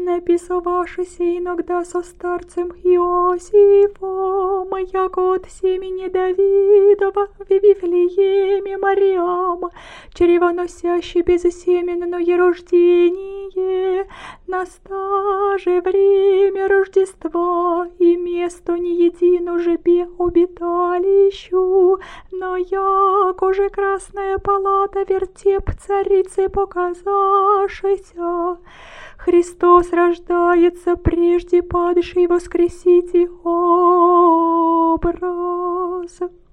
написавшися иногда со старцем Иосифом, яко от семени Давидова в Вифлееме Мариам, чревоносящий безсеменное рождение, настаже время Рождества, и место не едино жебе обиталищу, но яко же красная палата вертеп царицы показавшейся, Христос рождается прежде падший воскресите образ.